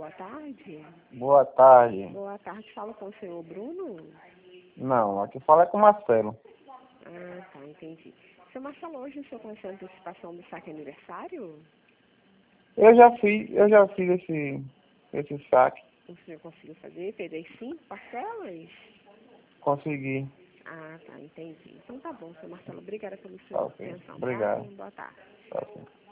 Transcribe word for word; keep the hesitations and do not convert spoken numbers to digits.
boa tarde. Boa tarde. Boa tarde, fala com o senhor Bruno? Não, aqui fala é com o Marcelo. Ah, tá, entendi. Seu Marcelo, hoje o senhor conheceu a antecipação do saque aniversário? Eu já fiz, eu já fiz esse, esse saque. O senhor conseguiu fazer? Fez as cinco parcelas? Consegui. Ah, tá, entendi. Então tá bom, seu Marcelo. Obrigada pela Tá, sua ok. atenção, tá? Obrigado. Boa tarde. Tá, ok.